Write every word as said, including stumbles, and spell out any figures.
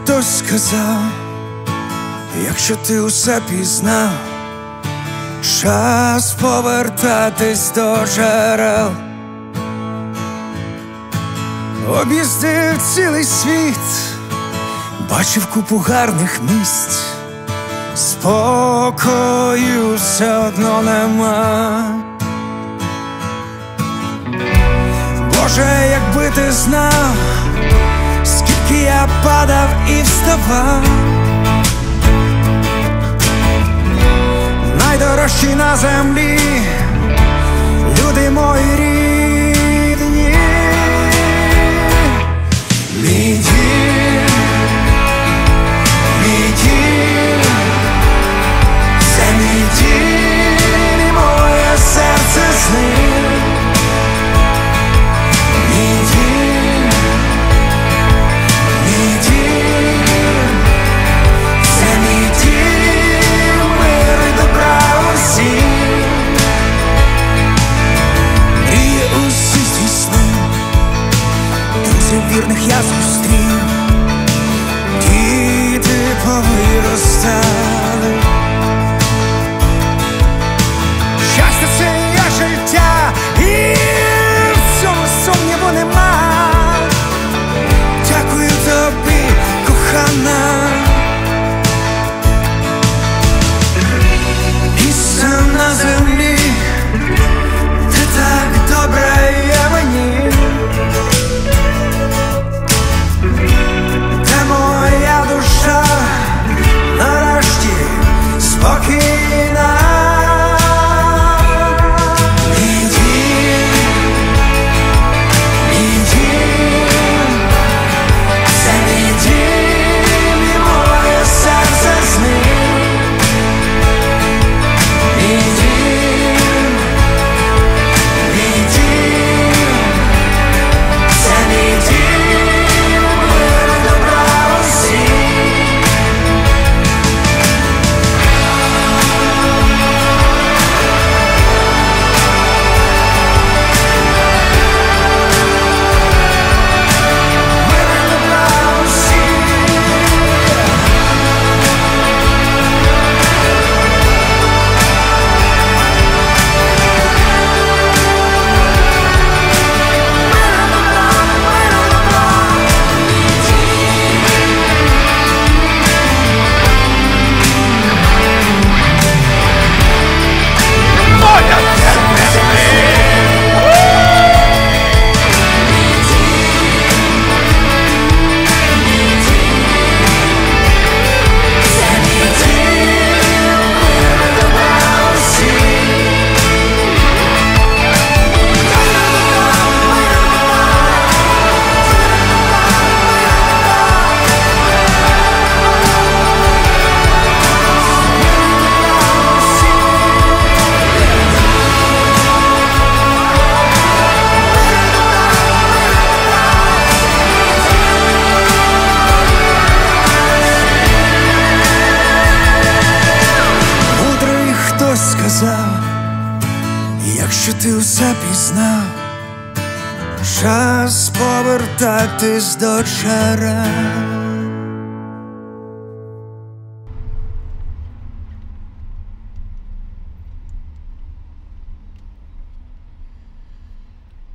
хтось сказав, якщо ти усе пізнав, час повертатись до джерел. Об'їздив цілий світ, бачив купу гарних місць, спокою все одно нема. Боже, якби ти знав, скільки я падав і вставав, найдорожчі на землі люди мої рідні. Мій дім, мій дім, це мій дім і моє серце з ним. Мій дім, мій дім, це мій дім, мир і добра усім. Мріє усі звісни, друзів вірних я зустрів, діти повиростали. Щастя — це є життя, і в цьому сумніву нема. Дякую тобі, кохана. Місце на землі, ти так добре є мені, де моя душа нарешті спокійна. Мій дім, мій дім, це мій дім і моє серце з ним. Мій дім, мій дім, це мій дім, мир і добра усім. Мир і добра усім. Мудрий хтось сказав, якщо ти усе пізнав, час повертатись до джерел.